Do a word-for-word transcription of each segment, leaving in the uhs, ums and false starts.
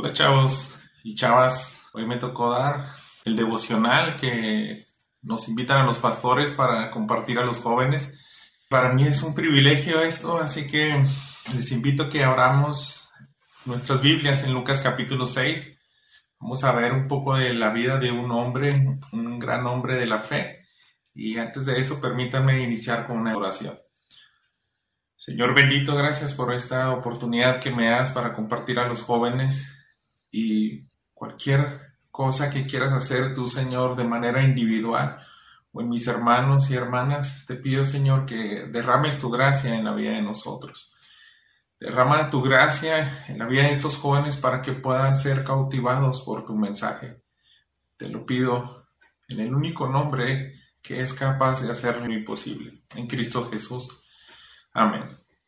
Hola chavos y chavas, hoy me tocó dar el devocional que nos invitan a los pastores para compartir a los jóvenes. Para mí es un privilegio esto, así que les invito a que abramos nuestras Biblias en Lucas capítulo seis. Vamos a ver un poco de la vida de un hombre, un gran hombre de la fe. Y antes de eso, permítanme iniciar con una oración. Señor bendito, gracias por esta oportunidad que me das para compartir a los jóvenes y cualquier cosa que quieras hacer tú, Señor, de manera individual o en mis hermanos y hermanas, te pido, Señor, que derrames tu gracia en la vida de nosotros. Derrama tu gracia en la vida de estos jóvenes para que puedan ser cautivados por tu mensaje. Te lo pido en el único nombre que es capaz de hacer lo imposible, en Cristo Jesús. Amén.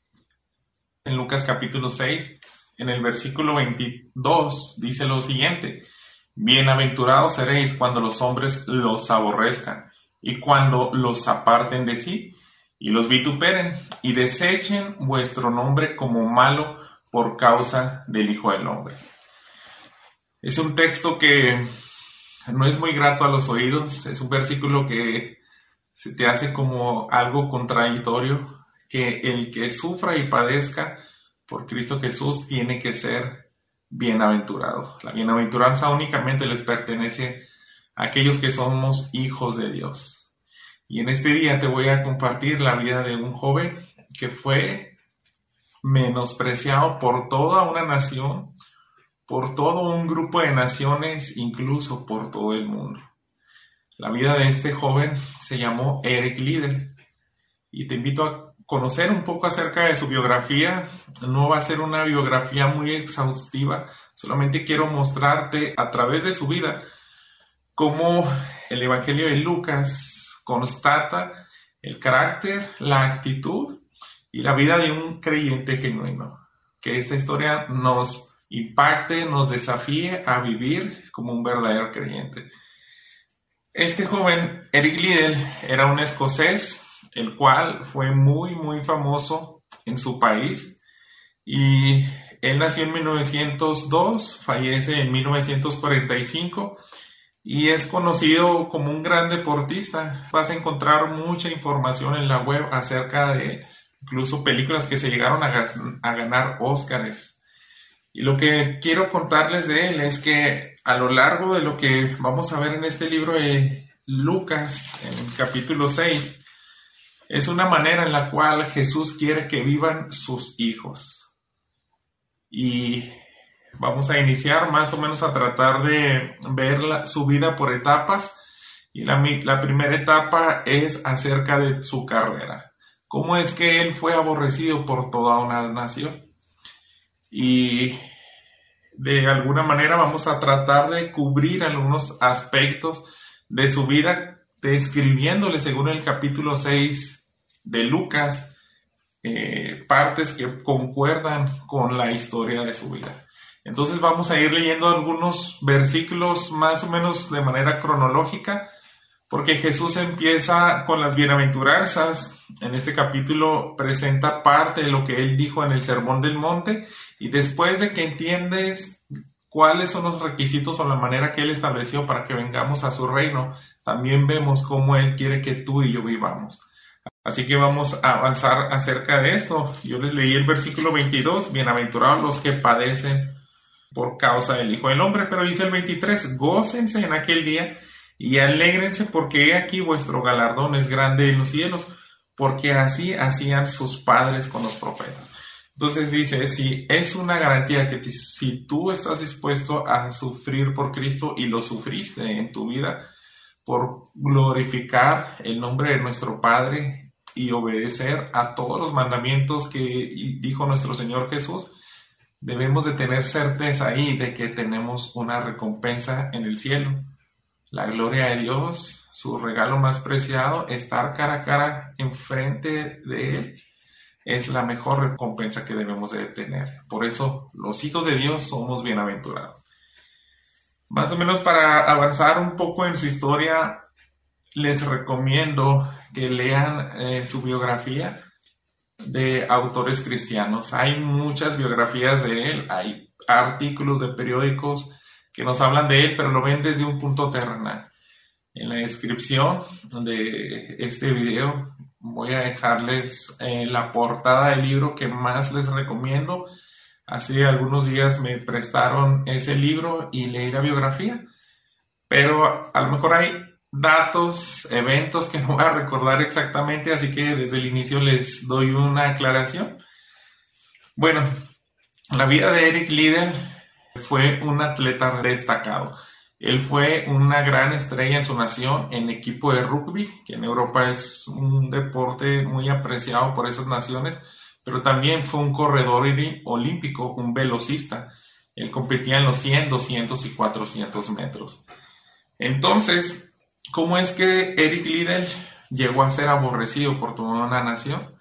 En Lucas capítulo seis, en el versículo veintidós, dice lo siguiente: Bienaventurados seréis cuando los hombres los aborrezcan, y cuando los aparten de sí, y los vituperen, y desechen vuestro nombre como malo por causa del Hijo del Hombre. Es un texto que no es muy grato a los oídos, es un versículo que se te hace como algo contradictorio, que el que sufra y padezca por Cristo Jesús tiene que ser bienaventurado. La bienaventuranza únicamente les pertenece a aquellos que somos hijos de Dios. Y en este día te voy a compartir la vida de un joven que fue menospreciado por toda una nación, por todo un grupo de naciones, incluso por todo el mundo. La vida de este joven se llamó Eric Liddell. Y te invito a conocer un poco acerca de su biografía. No va a ser una biografía muy exhaustiva, solamente quiero mostrarte a través de su vida cómo el Evangelio de Lucas constata el carácter, la actitud y la vida de un creyente genuino. Que esta historia nos impacte, nos desafíe a vivir como un verdadero creyente. Este joven, Eric Liddell, era un escocés, el cual fue muy, muy famoso en su país. Y él nació en mil novecientos dos, fallece en mil novecientos cuarenta y cinco y es conocido como un gran deportista. Vas a encontrar mucha información en la web acerca de incluso películas que se llegaron a, gas- a ganar Óscares. Y lo que quiero contarles de él es que a lo largo de lo que vamos a ver en este libro de Lucas, en el capítulo seis, es una manera en la cual Jesús quiere que vivan sus hijos. Y vamos a iniciar más o menos a tratar de ver la, su vida por etapas. Y la, la primera etapa es acerca de su carrera. ¿Cómo es que él fue aborrecido por toda una nación? Y de alguna manera vamos a tratar de cubrir algunos aspectos de su vida, describiéndole según el capítulo seis de Lucas, eh, partes que concuerdan con la historia de su vida. Entonces vamos a ir leyendo algunos versículos más o menos de manera cronológica, porque Jesús empieza con las bienaventuranzas. En este capítulo presenta parte de lo que él dijo en el Sermón del Monte, y después de que entiendes cuáles son los requisitos o la manera que él estableció para que vengamos a su reino, también vemos cómo él quiere que tú y yo vivamos. Así que vamos a avanzar acerca de esto. Yo les leí el versículo veintidós, bienaventurados los que padecen por causa del Hijo del Hombre, pero dice el veintitrés, gócense en aquel día y alégrense, porque he aquí vuestro galardón es grande en los cielos, porque así hacían sus padres con los profetas. Entonces dice, si es una garantía que te, si tú estás dispuesto a sufrir por Cristo y lo sufriste en tu vida, por glorificar el nombre de nuestro Padre y obedecer a todos los mandamientos que dijo nuestro Señor Jesús, debemos de tener certeza ahí de que tenemos una recompensa en el cielo. La gloria de Dios, su regalo más preciado, estar cara a cara enfrente de Él, es la mejor recompensa que debemos de tener. Por eso los hijos de Dios somos bienaventurados. Más o menos para avanzar un poco en su historia, les recomiendo que lean eh, su biografía de autores cristianos. Hay muchas biografías de él, hay artículos de periódicos que nos hablan de él, pero lo ven desde un punto terrenal. En la descripción de este video voy a dejarles eh, la portada del libro que más les recomiendo. Hace algunos días me prestaron ese libro y leí la biografía, pero a lo mejor hay datos, eventos que no voy a recordar exactamente, así que desde el inicio les doy una aclaración. Bueno, la vida de Eric Liddell fue un atleta destacado. Él fue una gran estrella en su nación en equipo de rugby, que en Europa es un deporte muy apreciado por esas naciones, pero también fue un corredor olímpico, un velocista. Él competía en los cien, doscientos y cuatrocientos metros. Entonces, ¿cómo es que Eric Liddell llegó a ser aborrecido por toda una nación?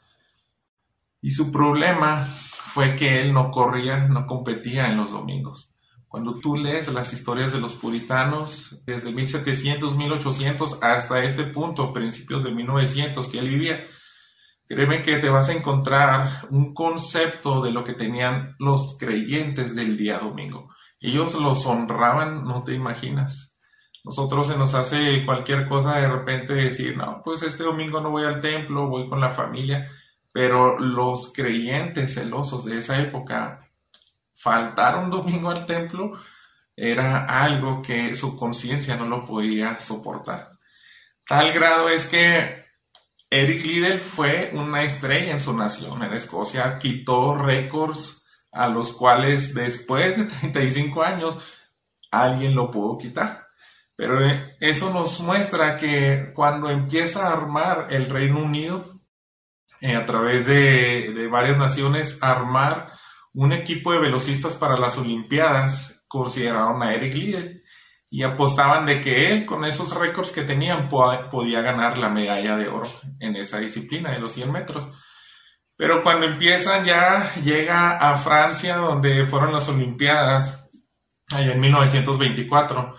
Y su problema fue que él no corría, no competía en los domingos. Cuando tú lees las historias de los puritanos, desde mil setecientos, mil ochocientos hasta este punto, principios de mil novecientos que él vivía, créeme que te vas a encontrar un concepto de lo que tenían los creyentes del día domingo. Ellos los honraban, no te imaginas. Nosotros se nos hace cualquier cosa de repente decir, no, pues este domingo no voy al templo, voy con la familia. Pero los creyentes celosos de esa época, faltar un domingo al templo era algo que su conciencia no lo podía soportar. Tal grado es que Eric Liddell fue una estrella en su nación. En Escocia quitó récords a los cuales después de treinta y cinco años alguien lo pudo quitar. Pero eso nos muestra que cuando empieza a armar el Reino Unido, eh, a través de, de varias naciones, armar un equipo de velocistas para las Olimpiadas, consideraron a Eric Liddell y apostaban de que él, con esos récords que tenían, po- podía ganar la medalla de oro en esa disciplina de los cien metros. Pero cuando empiezan, ya llega a Francia, donde fueron las Olimpiadas, allá en mil novecientos veinticuatro,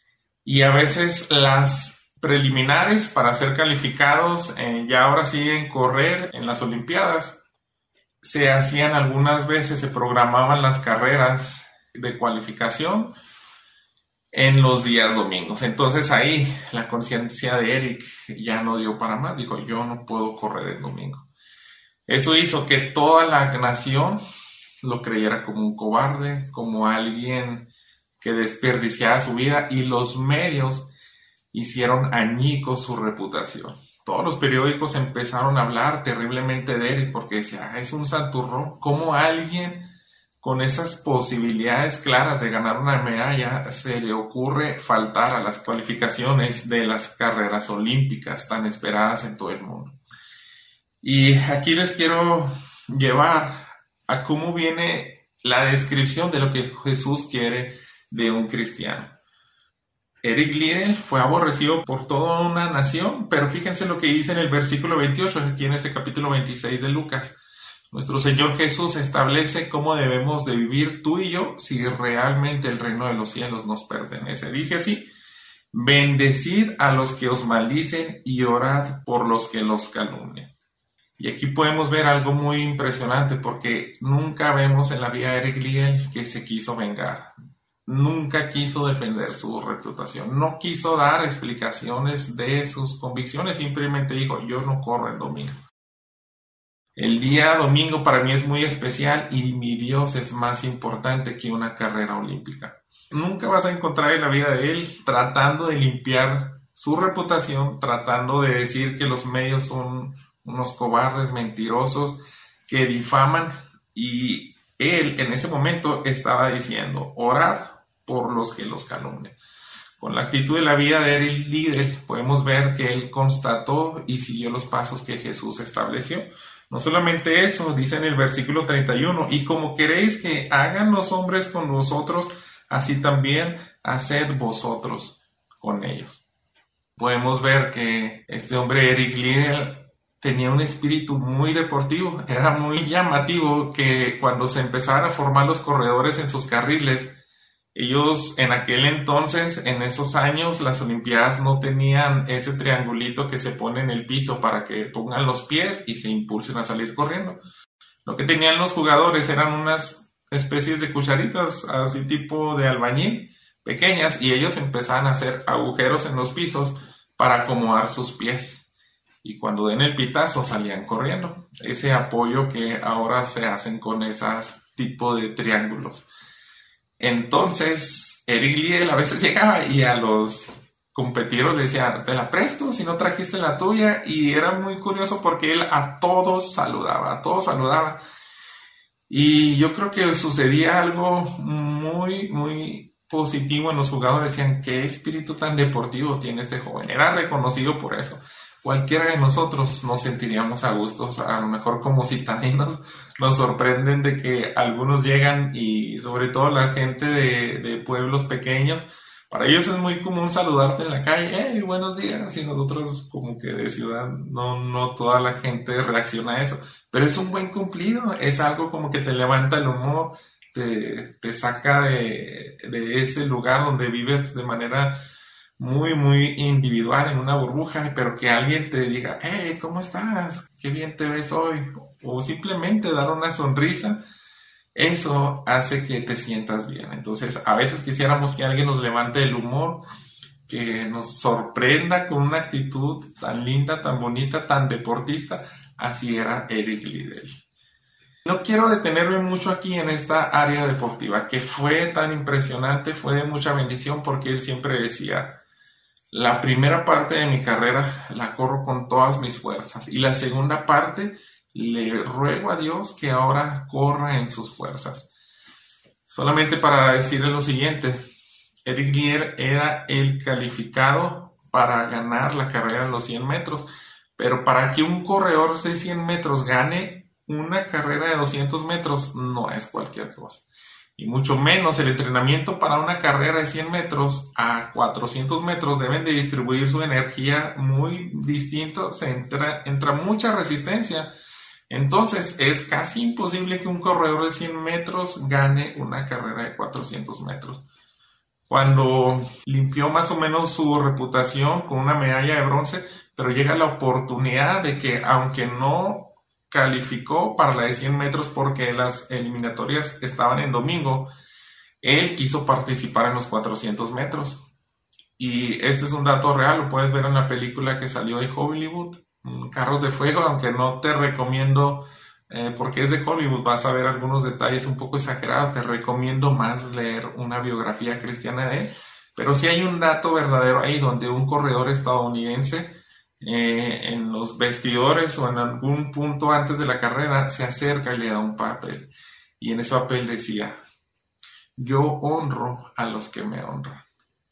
y a veces las preliminares para ser calificados, eh, ya ahora sí en correr en las Olimpiadas, se hacían algunas veces, se programaban las carreras de cualificación en los días domingos. Entonces ahí la conciencia de Eric ya no dio para más, dijo, yo no puedo correr el domingo. Eso hizo que toda la nación lo creyera como un cobarde, como alguien que desperdiciaba su vida, y los medios hicieron añicos su reputación. Todos los periódicos empezaron a hablar terriblemente de él porque decía, ah, es un santurrón. ¿Cómo a alguien con esas posibilidades claras de ganar una medalla se le ocurre faltar a las cualificaciones de las carreras olímpicas tan esperadas en todo el mundo? Y aquí les quiero llevar a cómo viene la descripción de lo que Jesús quiere de un cristiano. Eric Liddell fue aborrecido por toda una nación, pero fíjense lo que dice en el versículo veintiocho, aquí en este capítulo veintiséis de Lucas. Nuestro Señor Jesús establece cómo debemos de vivir tú y yo si realmente el reino de los cielos nos pertenece. Dice así, bendecid a los que os maldicen y orad por los que los calumnian. Y aquí podemos ver algo muy impresionante porque nunca vemos en la vida de Eric Liddell que se quiso vengar. Nunca quiso defender su reputación, no quiso dar explicaciones de sus convicciones, simplemente dijo, yo no corro el domingo. El día domingo para mí es muy especial y mi Dios es más importante que una carrera olímpica. Nunca vas a encontrar en la vida de él tratando de limpiar su reputación, tratando de decir que los medios son unos cobardes, mentirosos, que difaman, y él en ese momento estaba diciendo, orad por los que los calumnian. Con la actitud de la vida de Eric Liddell podemos ver que él constató y siguió los pasos que Jesús estableció. No solamente eso, dice en el versículo treinta y uno, y como queréis que hagan los hombres con vosotros, así también haced vosotros con ellos. Podemos ver que este hombre Eric Liddell tenía un espíritu muy deportivo, era muy llamativo que cuando se empezaban a formar los corredores en sus carriles, ellos en aquel entonces, en esos años, las Olimpiadas no tenían ese triangulito que se pone en el piso para que pongan los pies y se impulsen a salir corriendo. Lo que tenían los jugadores eran unas especies de cucharitas, así tipo de albañil, pequeñas, y ellos empezaban a hacer agujeros en los pisos para acomodar sus pies. Y cuando den el pitazo salían corriendo. Ese apoyo que ahora se hacen con esos tipos de triángulos. Entonces, Eric Liddell a veces llegaba y a los competidores le decía, te la presto si no trajiste la tuya. Y era muy curioso porque él a todos saludaba, a todos saludaba. Y yo creo que sucedía algo muy, muy positivo en los jugadores. Decían, qué espíritu tan deportivo tiene este joven. Era reconocido por eso. Cualquiera de nosotros nos sentiríamos a gustos, a lo mejor como citadinos, nos sorprenden de que algunos llegan y sobre todo la gente de, de pueblos pequeños, para ellos es muy común saludarte en la calle, hey, buenos días, y nosotros como que de ciudad no, no toda la gente reacciona a eso, pero es un buen cumplido, es algo como que te levanta el humor, te, te saca de, de ese lugar donde vives de manera muy, muy individual en una burbuja, pero que alguien te diga, hey, ¿cómo estás? Qué bien te ves hoy. O simplemente dar una sonrisa, eso hace que te sientas bien. Entonces, a veces quisiéramos que alguien nos levante el humor, que nos sorprenda con una actitud tan linda, tan bonita, tan deportista. Así era Eric Liddell. No quiero detenerme mucho aquí en esta área deportiva, que fue tan impresionante, fue de mucha bendición, porque él siempre decía, la primera parte de mi carrera la corro con todas mis fuerzas y la segunda parte le ruego a Dios que ahora corra en sus fuerzas. Solamente para decirle lo siguiente, Eric Liddell era el calificado para ganar la carrera en los cien metros, pero para que un corredor de cien metros gane una carrera de doscientos metros no es cualquier cosa. Y mucho menos el entrenamiento para una carrera de cien metros a cuatrocientos metros deben de distribuir su energía muy distinto, se entra, entra mucha resistencia. Entonces es casi imposible que un corredor de cien metros gane una carrera de cuatrocientos metros. Cuando limpió más o menos su reputación con una medalla de bronce, pero llega la oportunidad de que aunque no calificó para la de cien metros porque las eliminatorias estaban en domingo, él quiso participar en los cuatrocientos metros. Y este es un dato real, lo puedes ver en la película que salió de Hollywood, Carros de Fuego, aunque no te recomiendo, eh, porque es de Hollywood, vas a ver algunos detalles un poco exagerados, te recomiendo más leer una biografía cristiana de él, pero sí hay un dato verdadero ahí donde un corredor estadounidense Eh, en los vestidores o en algún punto antes de la carrera se acerca y le da un papel y en ese papel decía, yo honro a los que me honran.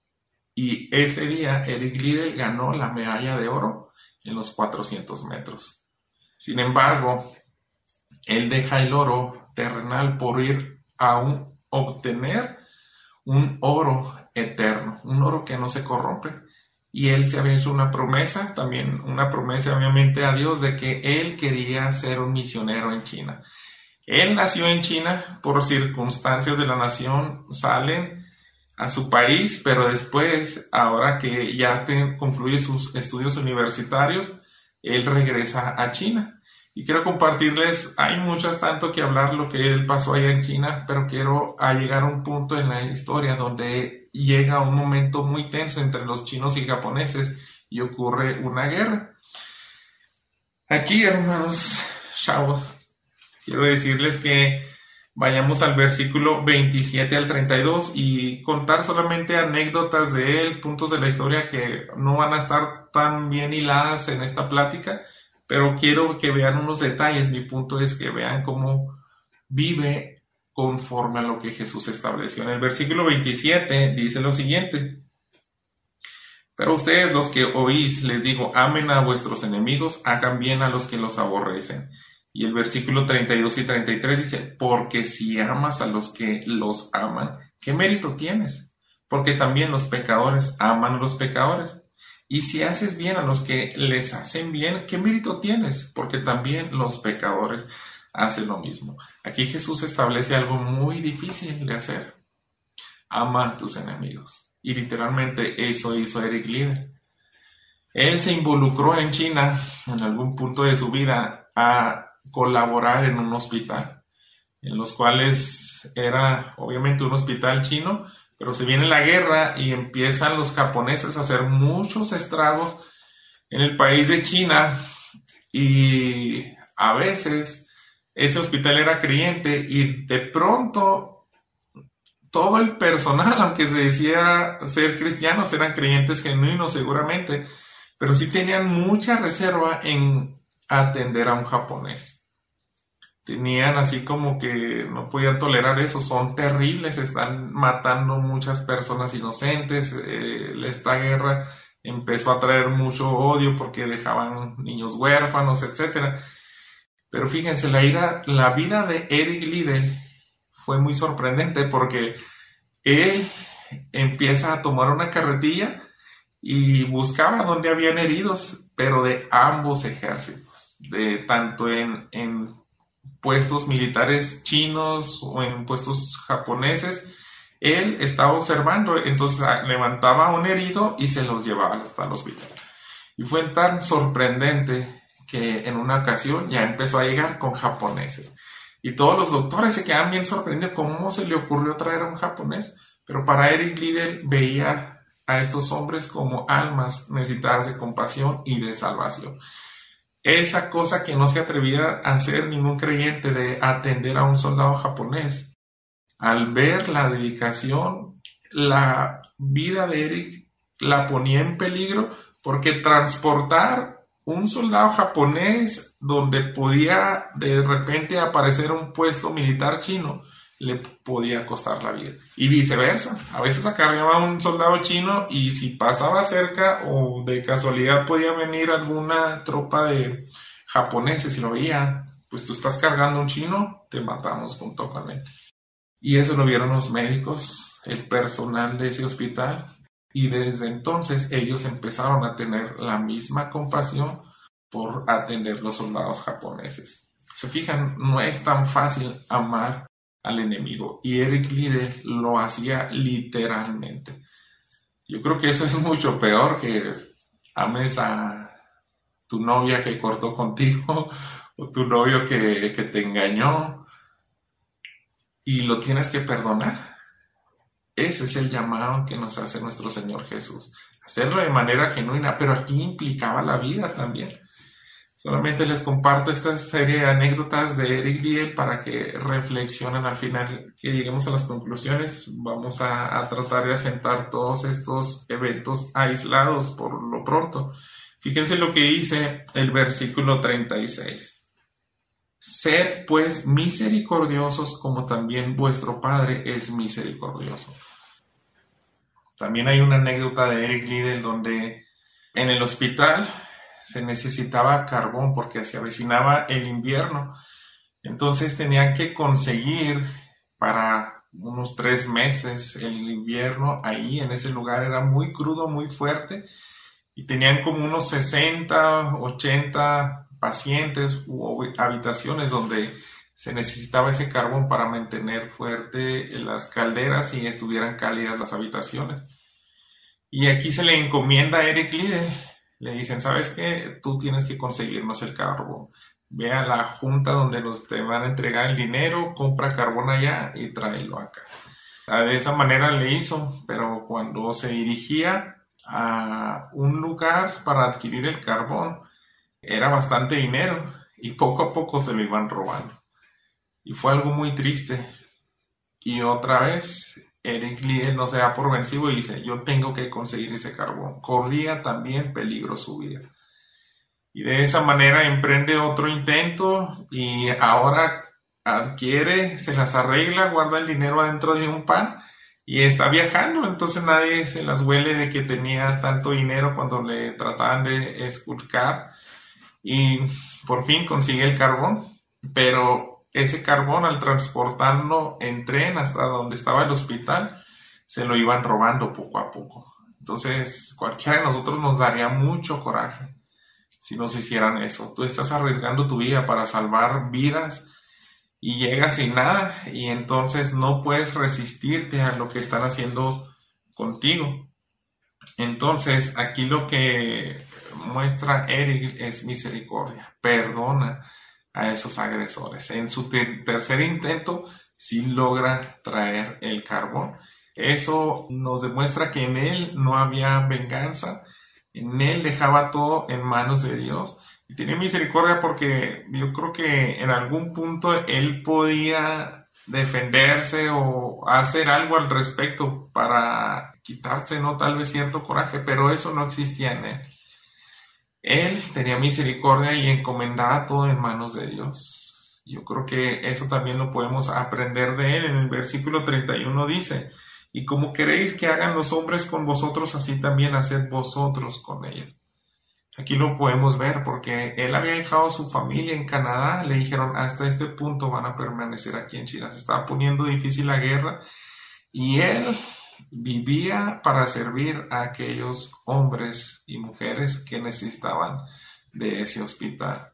Y ese día Eric Liddell ganó la medalla de oro en los cuatrocientos metros. Sin embargo, él deja el oro terrenal por ir a un, obtener un oro eterno, un oro que no se corrompe. Y él se había hecho una promesa, también una promesa obviamente a Dios, de que él quería ser un misionero en China. Él nació en China, por circunstancias de la nación salen a su país, pero después, ahora que ya te, concluye sus estudios universitarios, él regresa a China. Y quiero compartirles, hay muchas tanto que hablar lo que él pasó allá en China, pero quiero a llegar a un punto en la historia donde llega un momento muy tenso entre los chinos y japoneses y ocurre una guerra. Aquí, hermanos chavos, quiero decirles que vayamos al versículo veintisiete al treinta y dos y contar solamente anécdotas de él, puntos de la historia que no van a estar tan bien hiladas en esta plática, pero quiero que vean unos detalles. Mi punto es que vean cómo vive conforme a lo que Jesús estableció. En el versículo veintisiete dice lo siguiente: pero ustedes los que oís, les digo, amen a vuestros enemigos, hagan bien a los que los aborrecen. Y el versículo treinta y dos y treinta y tres dice, porque si amas a los que los aman, ¿qué mérito tienes? Porque también los pecadores aman a los pecadores. Y si haces bien a los que les hacen bien, ¿qué mérito tienes? Porque también los pecadores hacen lo mismo. Aquí Jesús establece algo muy difícil de hacer. Ama a tus enemigos. Y literalmente eso hizo Eric Liddell. Él se involucró en China en algún punto de su vida a colaborar en un hospital. en los cuales era obviamente un hospital chino, pero se viene la guerra y empiezan los japoneses a hacer muchos estragos en el país de China, y a veces ese hospital era creyente y de pronto todo el personal, aunque se decía ser cristianos, eran creyentes genuinos seguramente, pero sí tenían mucha reserva en atender a un japonés. Tenían así como que no podían tolerar eso, son terribles, están matando muchas personas inocentes, eh, esta guerra empezó a traer mucho odio porque dejaban niños huérfanos, etcétera. Pero fíjense, la, ira, la vida de Eric Liddell fue muy sorprendente porque él empieza a tomar una carretilla y buscaba dónde habían heridos, pero de ambos ejércitos, de tanto en, en puestos militares chinos o en puestos japoneses. Él estaba observando, entonces levantaba a un herido y se los llevaba hasta el hospital. Y fue tan sorprendente que en una ocasión ya empezó a llegar con japoneses. Y todos los doctores se quedan bien sorprendidos, ¿cómo se le ocurrió traer a un japonés? Pero para Eric Liddell veía a estos hombres como almas necesitadas de compasión y de salvación. Esa cosa que no se atrevía a hacer ningún creyente, de atender a un soldado japonés. Al ver la dedicación, la vida de Eric la ponía en peligro, porque transportar un soldado japonés donde podía de repente aparecer un puesto militar chino le podía costar la vida, y viceversa. A veces acarreaba un soldado chino y si pasaba cerca o de casualidad podía venir alguna tropa de japoneses y lo veía, pues tú estás cargando un chino, te matamos junto con él. Y eso lo vieron los médicos, el personal de ese hospital, y desde entonces ellos empezaron a tener la misma compasión por atender los soldados japoneses. Se fijan, no es tan fácil amar al enemigo, y Eric Liddell lo hacía literalmente. Yo creo que eso es mucho peor que ames a tu novia que cortó contigo o tu novio que, que te engañó y lo tienes que perdonar. Ese es el llamado que nos hace nuestro Señor Jesús, hacerlo de manera genuina, pero aquí implicaba la vida también. Solamente les comparto esta serie de anécdotas de Eric Liddell para que reflexionen al final, que lleguemos a las conclusiones. Vamos a, a tratar de asentar todos estos eventos aislados por lo pronto. Fíjense lo que dice el versículo treinta y seis. Sed pues misericordiosos como también vuestro Padre es misericordioso. También hay una anécdota de Eric Liddell donde en el hospital se necesitaba carbón porque se avecinaba el invierno. Entonces tenían que conseguir para unos tres meses el invierno ahí en ese lugar. Era muy crudo, muy fuerte, y tenían como unos sesenta, ochenta pacientes u habitaciones donde se necesitaba ese carbón para mantener fuerte las calderas y estuvieran cálidas las habitaciones. Y aquí se le encomienda a Eric Liddell. Le dicen, ¿sabes qué? Tú tienes que conseguirnos el carbón. Ve a la junta donde nos te van a entregar el dinero, compra carbón allá y tráelo acá. De esa manera le hizo, pero cuando se dirigía a un lugar para adquirir el carbón, era bastante dinero y poco a poco se lo iban robando. Y fue algo muy triste. Y otra vez Eric Liddell no se da por vencido y dice, yo tengo que conseguir ese carbón. Corría también peligro su vida. Y de esa manera emprende otro intento y ahora adquiere, se las arregla, guarda el dinero adentro de un pan y está viajando. Entonces nadie se las huele de que tenía tanto dinero cuando le trataban de esculcar. Y por fin consigue el carbón, pero ese carbón, al transportarlo en tren hasta donde estaba el hospital, se lo iban robando poco a poco. Entonces cualquiera de nosotros nos daría mucho coraje si nos hicieran eso. Tú estás arriesgando tu vida para salvar vidas y llegas sin nada, y entonces no puedes resistirte a lo que están haciendo contigo. Entonces aquí lo que muestra Eric es misericordia, perdona a esos agresores. En su ter- tercer intento sí logra traer el carbón. Eso nos demuestra que en él no había venganza, en él dejaba todo en manos de Dios y tenía misericordia, porque yo creo que en algún punto él podía defenderse o hacer algo al respecto para quitarse, no tal vez cierto coraje, pero eso no existía en él. Él tenía misericordia y encomendaba todo en manos de Dios. Yo creo que eso también lo podemos aprender de él. En el versículo treinta y uno dice: y como queréis que hagan los hombres con vosotros, así también haced vosotros con ellos. Aquí lo podemos ver, porque él había dejado su familia en Canadá. Le dijeron: hasta este punto van a permanecer aquí en Chile. Se estaba poniendo difícil la guerra y él vivía para servir a aquellos hombres y mujeres que necesitaban de ese hospital.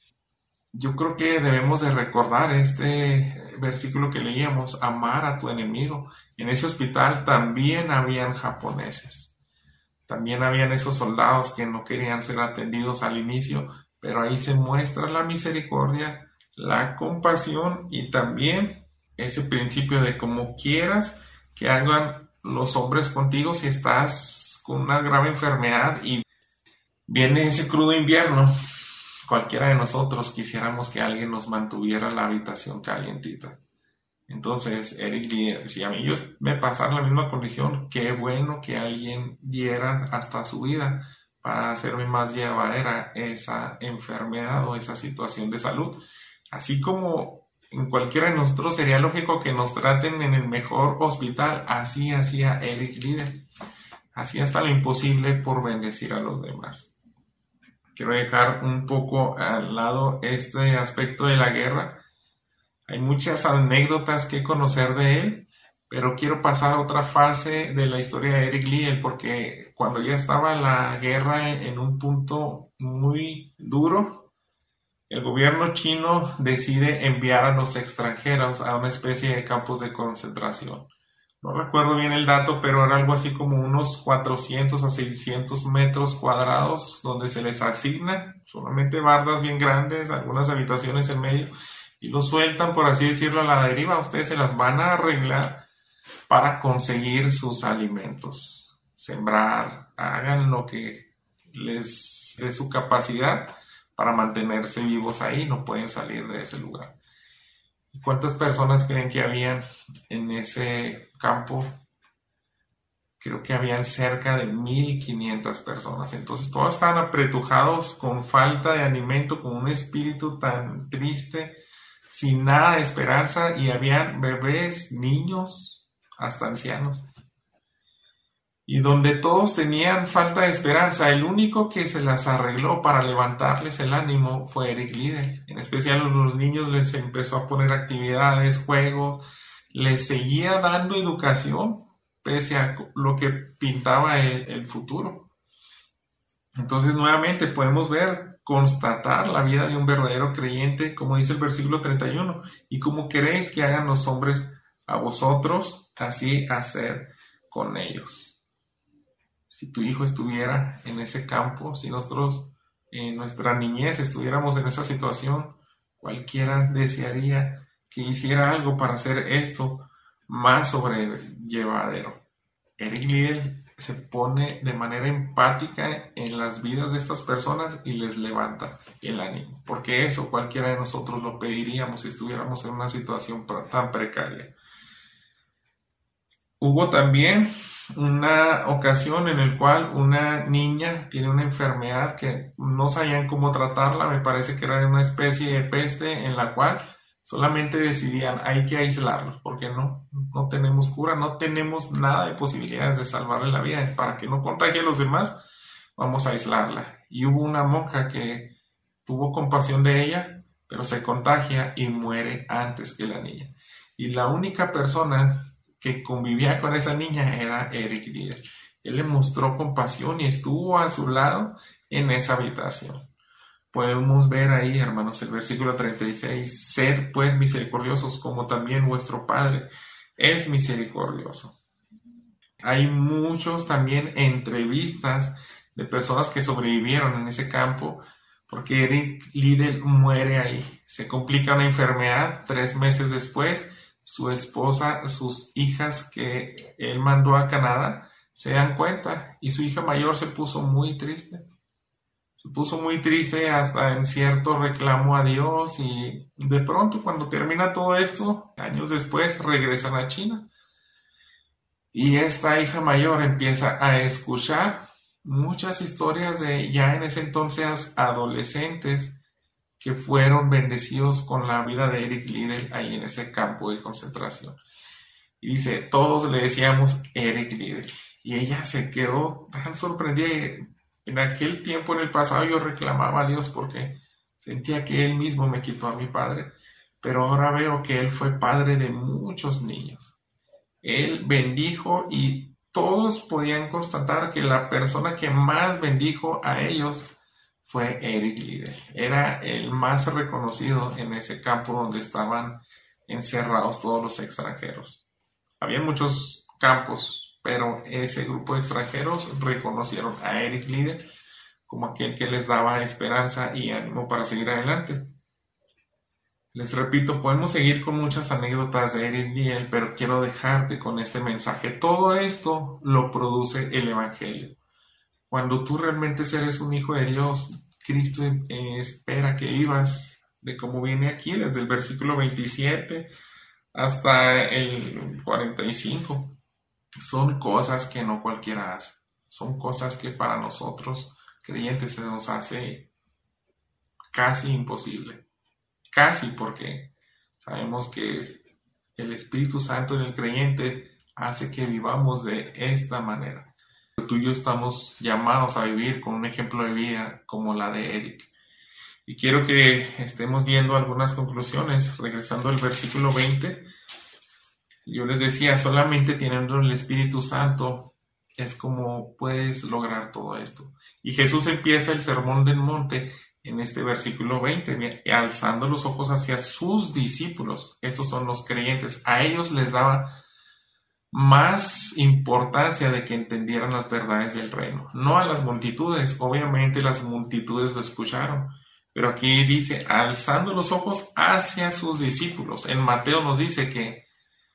Yo creo que debemos de recordar este versículo que leíamos: amar a tu enemigo. En ese hospital también habían japoneses. También habían esos soldados que no querían ser atendidos al inicio, pero ahí se muestra la misericordia, la compasión y también ese principio de como quieras que hagan los hombres contigo si estás con una grave enfermedad y viene ese crudo invierno. Cualquiera de nosotros quisiéramos que alguien nos mantuviera la habitación calientita. Entonces, Eric dice: si a mí yo me pasara la misma condición, qué bueno que alguien diera hasta su vida para hacerme más llevadera esa enfermedad o esa situación de salud. Así como en cualquiera de nosotros sería lógico que nos traten en el mejor hospital, así hacía Eric Liddell. Hacía hasta lo imposible por bendecir a los demás. Quiero dejar un poco al lado este aspecto de la guerra. Hay muchas anécdotas que conocer de él, pero quiero pasar a otra fase de la historia de Eric Liddell, porque cuando ya estaba la guerra en un punto muy duro, el gobierno chino decide enviar a los extranjeros a una especie de campos de concentración. No recuerdo bien el dato, pero era algo así como unos cuatrocientos a seiscientos metros cuadrados, donde se les asigna solamente bardas bien grandes, algunas habitaciones en medio, y los sueltan, por así decirlo, a la deriva. Ustedes se las van a arreglar para conseguir sus alimentos, sembrar, hagan lo que les dé su capacidad para mantenerse vivos ahí, no pueden salir de ese lugar. ¿Y cuántas personas creen que habían en ese campo? Creo que habían cerca de mil quinientas personas. Entonces todos estaban apretujados, con falta de alimento, con un espíritu tan triste, sin nada de esperanza, y habían bebés, niños, hasta ancianos. Y donde todos tenían falta de esperanza, el único que se las arregló para levantarles el ánimo fue Eric Liddell. En especial a los niños les empezó a poner actividades, juegos, les seguía dando educación pese a lo que pintaba el, el futuro. Entonces nuevamente podemos ver, constatar la vida de un verdadero creyente, como dice el versículo treinta y uno: y como queréis que hagan los hombres a vosotros, así hacer con ellos. Si tu hijo estuviera en ese campo, si nosotros en nuestra niñez estuviéramos en esa situación, cualquiera desearía que hiciera algo para hacer esto más sobrellevadero. Eric Liddell se pone de manera empática en las vidas de estas personas y les levanta el ánimo, porque eso cualquiera de nosotros lo pediríamos si estuviéramos en una situación tan precaria. Hubo también una ocasión en la cual una niña tiene una enfermedad que no sabían cómo tratarla. Me parece que era una especie de peste en la cual solamente decidían: hay que aislarlos porque no, no tenemos cura, no tenemos nada de posibilidades de salvarle la vida. Para que no contagie a los demás, vamos a aislarla. Y hubo una monja que tuvo compasión de ella, pero se contagia y muere antes que la niña. Y la única persona que convivía con esa niña era Eric Liddell. Él le mostró compasión y estuvo a su lado en esa habitación. Podemos ver ahí, hermanos, el versículo treinta y seis: sed pues misericordiosos como también vuestro Padre es misericordioso. Hay muchos también entrevistas de personas que sobrevivieron en ese campo, porque Eric Liddell muere ahí. Se complica una enfermedad. Tres meses después, su esposa, sus hijas que él mandó a Canadá, se dan cuenta y su hija mayor se puso muy triste. Se puso muy triste hasta en cierto reclamo a Dios y de pronto cuando termina todo esto, años después regresan a China. Y esta hija mayor empieza a escuchar muchas historias de ya en ese entonces adolescentes que fueron bendecidos con la vida de Eric Liddell ahí en ese campo de concentración. Y dice, todos le decíamos Eric Liddell. Y ella se quedó tan sorprendida. En aquel tiempo, en el pasado, yo reclamaba a Dios porque sentía que Él mismo me quitó a mi padre. Pero ahora veo que Él fue padre de muchos niños. Él bendijo y todos podían constatar que la persona que más bendijo a ellos fue Eric Liddell. Era el más reconocido en ese campo donde estaban encerrados todos los extranjeros. Había muchos campos, pero ese grupo de extranjeros reconocieron a Eric Liddell como aquel que les daba esperanza y ánimo para seguir adelante. Les repito, podemos seguir con muchas anécdotas de Eric Liddell, pero quiero dejarte con este mensaje. Todo esto lo produce el Evangelio. Cuando tú realmente eres un hijo de Dios, Cristo eh, espera que vivas de como viene aquí, desde el versículo veintisiete hasta el cuarenta y cinco. Son cosas que no cualquiera hace. Son cosas que para nosotros, creyentes, se nos hace casi imposible. Casi porque sabemos que el Espíritu Santo en el creyente hace que vivamos de esta manera. Tú y yo estamos llamados a vivir con un ejemplo de vida como la de Eric. Y quiero que estemos viendo algunas conclusiones. Regresando al versículo veinte, yo les decía, solamente teniendo el Espíritu Santo es como puedes lograr todo esto. Y Jesús empieza el sermón del monte en este versículo veinte, alzando los ojos hacia sus discípulos. Estos son los creyentes. A ellos les daba más importancia de que entendieran las verdades del reino, no a las multitudes. Obviamente las multitudes lo escucharon, pero aquí dice, alzando los ojos hacia sus discípulos. En Mateo nos dice que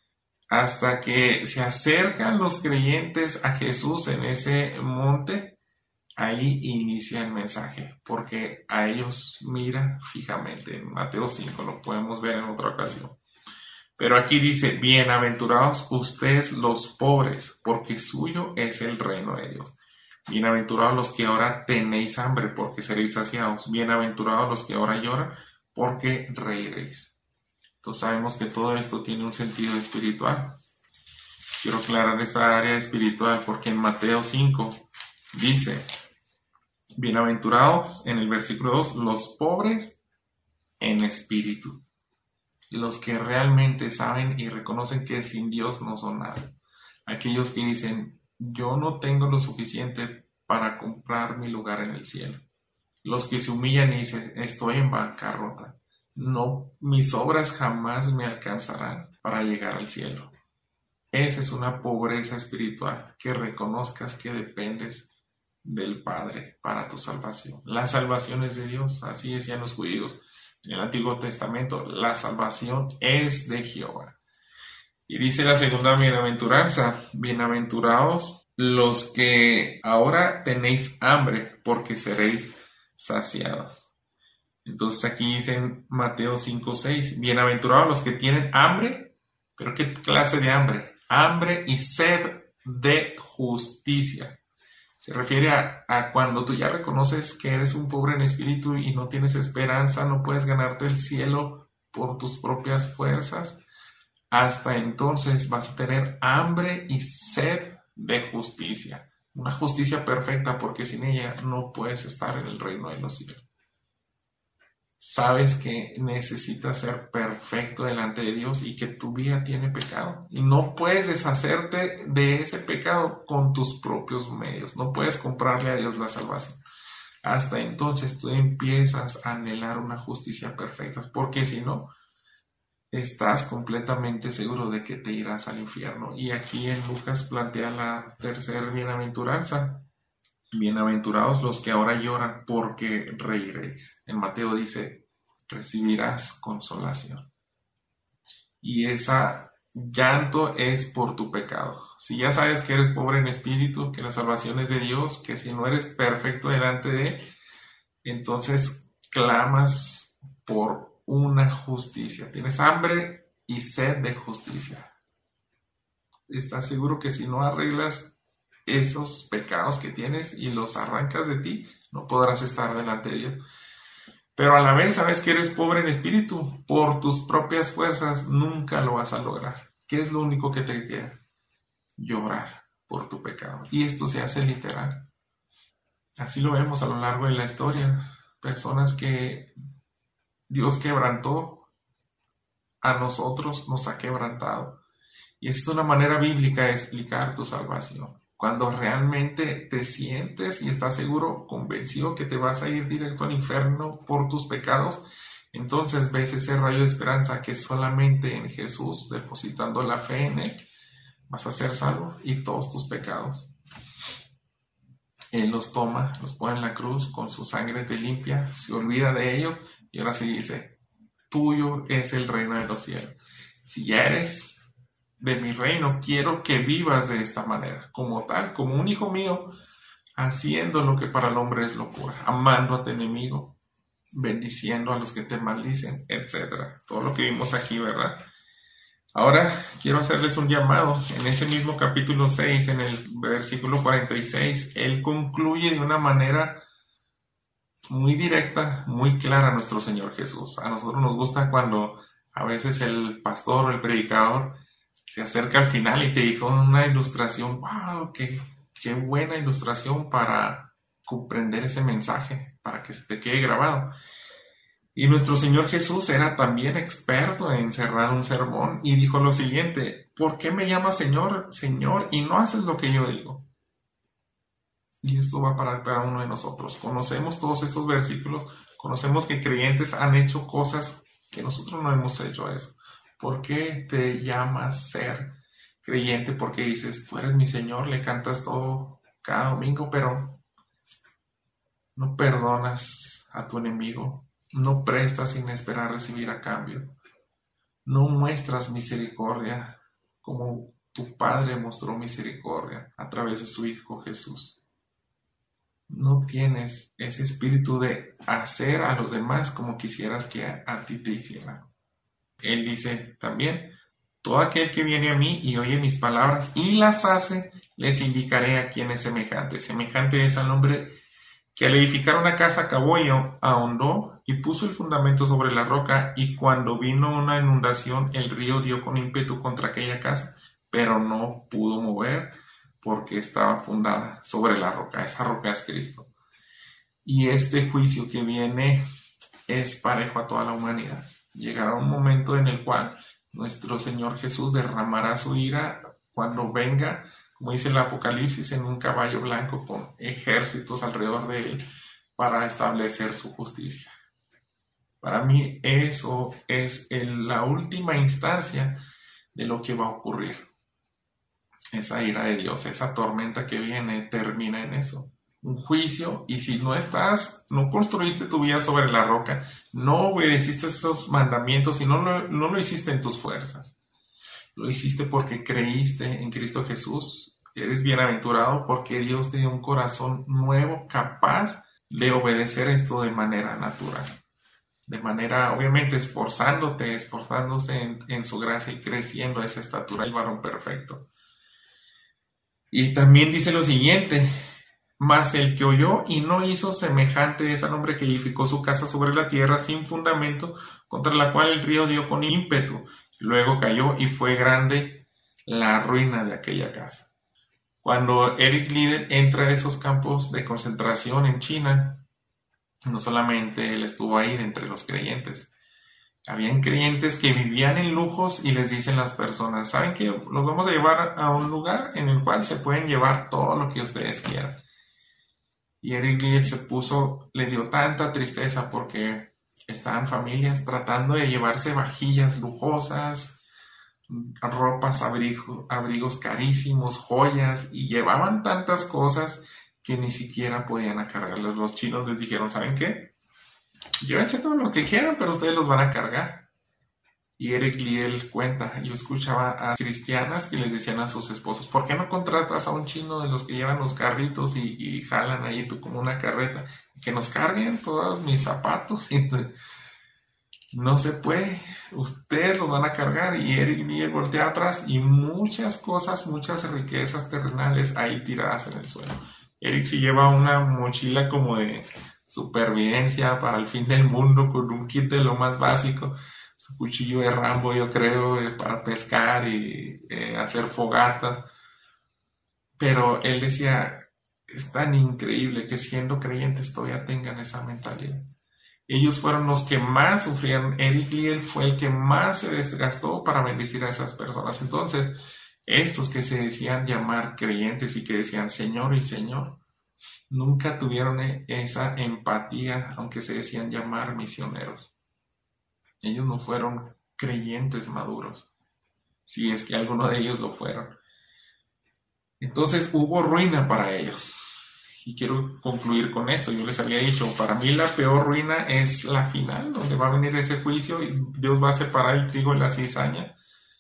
hasta que se acercan los creyentes a Jesús en ese monte, ahí inicia el mensaje, porque a ellos mira fijamente. En Mateo cinco lo podemos ver en otra ocasión. Pero aquí dice, bienaventurados ustedes los pobres, porque suyo es el reino de Dios. Bienaventurados los que ahora tenéis hambre, porque seréis saciados. Bienaventurados los que ahora lloran, porque reiréis. Entonces sabemos que todo esto tiene un sentido espiritual. Quiero aclarar esta área espiritual porque en Mateo cinco dice, bienaventurados en el versículo dos, los pobres en espíritu. Los que realmente saben y reconocen que sin Dios no son nada. Aquellos que dicen, yo no tengo lo suficiente para comprar mi lugar en el cielo. Los que se humillan y dicen, estoy en bancarrota. No, mis obras jamás me alcanzarán para llegar al cielo. Esa es una pobreza espiritual, que reconozcas que dependes del Padre para tu salvación. La salvación es de Dios, así decían los judíos en el Antiguo Testamento. La salvación es de Jehová. Y dice la segunda bienaventuranza, bienaventurados los que ahora tenéis hambre, porque seréis saciados. Entonces aquí dice en Mateo cinco seis, bienaventurados los que tienen hambre, pero ¿qué clase de hambre? Hambre y sed de justicia. Se refiere a, a cuando tú ya reconoces que eres un pobre en espíritu y no tienes esperanza, no puedes ganarte el cielo por tus propias fuerzas. Hasta entonces vas a tener hambre y sed de justicia. Una justicia perfecta, porque sin ella no puedes estar en el reino de los cielos. Sabes que necesitas ser perfecto delante de Dios y que tu vida tiene pecado. Y no puedes deshacerte de ese pecado con tus propios medios. No puedes comprarle a Dios la salvación. Hasta entonces tú empiezas a anhelar una justicia perfecta, porque si no, estás completamente seguro de que te irás al infierno. Y aquí en Lucas plantea la tercera bienaventuranza. Bienaventurados los que ahora lloran, porque reiréis. En Mateo dice, recibirás consolación. Y esa llanto es por tu pecado. Si ya sabes que eres pobre en espíritu, que la salvación es de Dios, que si no eres perfecto delante de Él, entonces clamas por una justicia. Tienes hambre y sed de justicia. Estás seguro que si no arreglas esos pecados que tienes y los arrancas de ti, no podrás estar delante de Dios. Pero a la vez sabes que eres pobre en espíritu. Por tus propias fuerzas nunca lo vas a lograr. ¿Qué es lo único que te queda? Llorar por tu pecado. Y esto se hace literal. Así lo vemos a lo largo de la historia. Personas que Dios quebrantó, a nosotros nos ha quebrantado. Y esa es una manera bíblica de explicar tu salvación. Cuando realmente te sientes y estás seguro, convencido que te vas a ir directo al infierno por tus pecados, entonces ves ese rayo de esperanza que solamente en Jesús, depositando la fe en Él, vas a ser salvo y todos tus pecados. Él los toma, los pone en la cruz, con su sangre te limpia, se olvida de ellos y ahora sí dice, tuyo es el reino de los cielos. Si ya eres de mi reino, quiero que vivas de esta manera, como tal, como un hijo mío, haciendo lo que para el hombre es locura, amando a tu enemigo, bendiciendo a los que te maldicen, etcétera. Todo lo que vimos aquí, ¿verdad? Ahora quiero hacerles un llamado. En ese mismo capítulo seis, en el versículo cuarenta y seis, él concluye de una manera muy directa, muy clara a nuestro Señor Jesús. A nosotros nos gusta cuando a veces el pastor o el predicador se acerca al final y te dijo una ilustración. ¡Wow! Qué, qué buena ilustración para comprender ese mensaje, para que se te quede grabado! Y nuestro Señor Jesús era también experto en cerrar un sermón y dijo lo siguiente: ¿por qué me llamas Señor, Señor, y no haces lo que yo digo? Y esto va para cada uno de nosotros. Conocemos todos estos versículos, conocemos que creyentes han hecho cosas que nosotros no hemos hecho eso. ¿Por qué te llamas ser creyente? Porque dices, tú eres mi Señor, le cantas todo cada domingo, pero no perdonas a tu enemigo, no prestas sin esperar recibir a cambio, no muestras misericordia como tu Padre mostró misericordia a través de su Hijo Jesús. No tienes ese espíritu de hacer a los demás como quisieras que a, a ti te hicieran. Él dice también, todo aquel que viene a mí y oye mis palabras y las hace, les indicaré a quién es semejante. Semejante es al hombre que al edificar una casa cavó y ahondó y puso el fundamento sobre la roca, y cuando vino una inundación el río dio con ímpetu contra aquella casa, pero no pudo mover porque estaba fundada sobre la roca. Esa roca es Cristo. Y este juicio que viene es parejo a toda la humanidad. Llegará un momento en el cual nuestro Señor Jesús derramará su ira cuando venga, como dice el Apocalipsis, en un caballo blanco con ejércitos alrededor de él para establecer su justicia. Para mí eso es el, la última instancia de lo que va a ocurrir. Esa ira de Dios, esa tormenta que viene, termina en eso. Un juicio, y si no estás, no construiste tu vida sobre la roca, no obedeciste esos mandamientos y no lo, no lo hiciste en tus fuerzas. Lo hiciste porque creíste en Cristo Jesús. Eres bienaventurado porque Dios te dio un corazón nuevo, capaz de obedecer esto de manera natural. De manera, obviamente, esforzándote, esforzándose en, en su gracia y creciendo a esa estatura del varón perfecto. Y también dice lo siguiente: mas el que oyó y no hizo, semejante es al hombre que edificó su casa sobre la tierra sin fundamento, contra la cual el río dio con ímpetu. Luego cayó y fue grande la ruina de aquella casa. Cuando Eric Liddell entra en esos campos de concentración en China, no solamente él estuvo ahí entre los creyentes. Habían creyentes que vivían en lujos y les dicen las personas, ¿saben qué? Los vamos a llevar a un lugar en el cual se pueden llevar todo lo que ustedes quieran. Y Eric Liddell se puso, le dio tanta tristeza porque estaban familias tratando de llevarse vajillas lujosas, ropas, abrigo, abrigos carísimos, joyas, y llevaban tantas cosas que ni siquiera podían cargarlos. Los chinos les dijeron, ¿saben qué? Llévense todo lo que quieran, pero ustedes los van a cargar. Y Eric Liddell cuenta, yo escuchaba a cristianas que les decían a sus esposos, ¿por qué no contratas a un chino de los que llevan los carritos y, y jalan ahí tú como una carreta? Que nos carguen todos mis zapatos. Y no se puede, ustedes los van a cargar. Y Eric Liddell voltea atrás y muchas cosas, muchas riquezas terrenales ahí tiradas en el suelo. Eric sí lleva una mochila como de supervivencia para el fin del mundo con un kit de lo más básico. Su cuchillo de Rambo, yo creo, eh, para pescar y eh, hacer fogatas. Pero él decía, es tan increíble que siendo creyentes todavía tengan esa mentalidad. Ellos fueron los que más sufrieron. Eric Liddell fue el que más se desgastó para bendecir a esas personas. Entonces, estos que se decían llamar creyentes y que decían Señor y Señor, nunca tuvieron esa empatía, aunque se decían llamar misioneros. Ellos no fueron creyentes maduros, si es que alguno de ellos lo fueron. Entonces hubo ruina para ellos. Y quiero concluir con esto. Yo les había dicho, para mí la peor ruina es la final, donde va a venir ese juicio y Dios va a separar el trigo de la cizaña,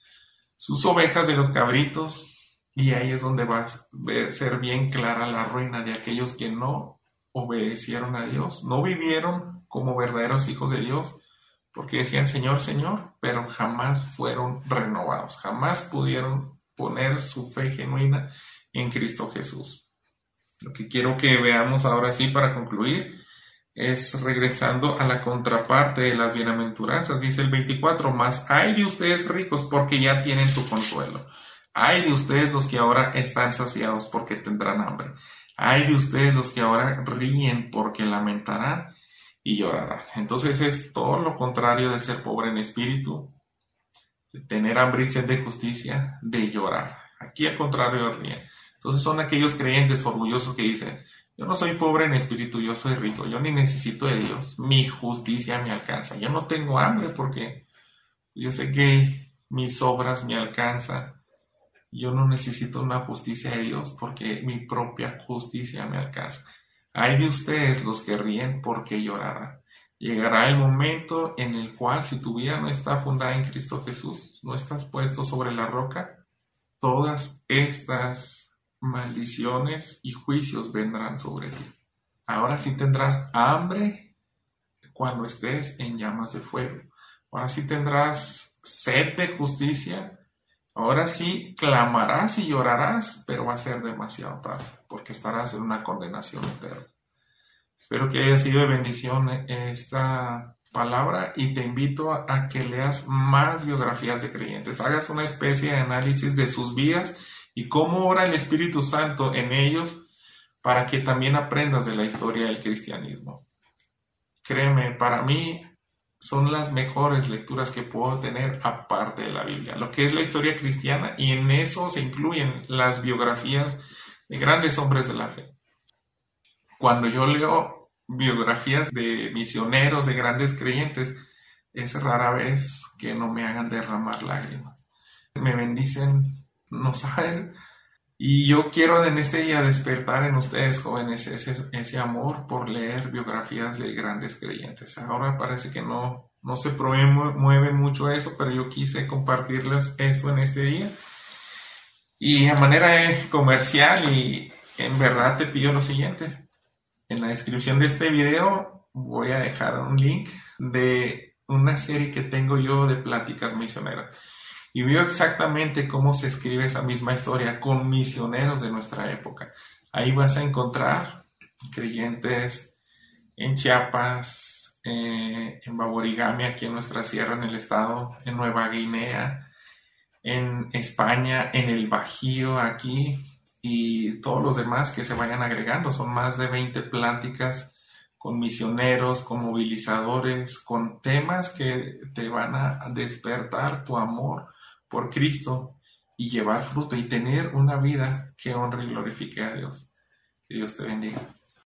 sus ovejas de los cabritos, y ahí es donde va a ser bien clara la ruina de aquellos que no obedecieron a Dios, no vivieron como verdaderos hijos de Dios, porque decían Señor, Señor, pero jamás fueron renovados, jamás pudieron poner su fe genuina en Cristo Jesús. Lo que quiero que veamos ahora sí para concluir es regresando a la contraparte de las bienaventuranzas. Dice el veinticuatro, mas hay de ustedes ricos porque ya tienen su consuelo. Hay de ustedes los que ahora están saciados porque tendrán hambre. Hay de ustedes los que ahora ríen porque lamentarán y llorarán. Entonces es todo lo contrario de ser pobre en espíritu, de tener hambre y sed de justicia, de llorar. Aquí al contrario ríen. Entonces son aquellos creyentes orgullosos que dicen, yo no soy pobre en espíritu, yo soy rico, yo ni necesito de Dios, mi justicia me alcanza. Yo no tengo hambre porque yo sé que mis obras me alcanzan. Yo no necesito una justicia de Dios porque mi propia justicia me alcanza. Hay de ustedes los que ríen porque llorarán. Llegará el momento en el cual si tu vida no está fundada en Cristo Jesús, no estás puesto sobre la roca, todas estas maldiciones y juicios vendrán sobre ti. Ahora sí tendrás hambre cuando estés en llamas de fuego. Ahora sí tendrás sed de justicia. Ahora sí clamarás y llorarás, pero va a ser demasiado tarde, porque estarás en una condenación eterna. Espero que haya sido de bendición esta palabra y te invito a, a que leas más biografías de creyentes, hagas una especie de análisis de sus vidas y cómo obra el Espíritu Santo en ellos para que también aprendas de la historia del cristianismo. Créeme, para mí son las mejores lecturas que puedo tener aparte de la Biblia, lo que es la historia cristiana, y en eso se incluyen las biografías de grandes hombres de la fe. Cuando yo leo biografías de misioneros, de grandes creyentes, es rara vez que no me hagan derramar lágrimas. Me bendicen, no sabes. Y yo quiero en este día despertar en ustedes, jóvenes, ese, ese amor por leer biografías de grandes creyentes. Ahora parece que no, no se promueve, mueve mucho eso, pero yo quise compartirles esto en este día. Y a manera de comercial, y en verdad te pido lo siguiente. En la descripción de este video voy a dejar un link de una serie que tengo yo de pláticas misioneras. Y veo exactamente cómo se escribe esa misma historia con misioneros de nuestra época. Ahí vas a encontrar creyentes en Chiapas, eh, en Baborigame, aquí en nuestra sierra, en el estado, en Nueva Guinea, en España, en el Bajío, aquí, y todos los demás que se vayan agregando. Son más de veinte pláticas con misioneros, con movilizadores, con temas que te van a despertar tu amor por Cristo y llevar fruto y tener una vida que honre y glorifique a Dios. Que Dios te bendiga.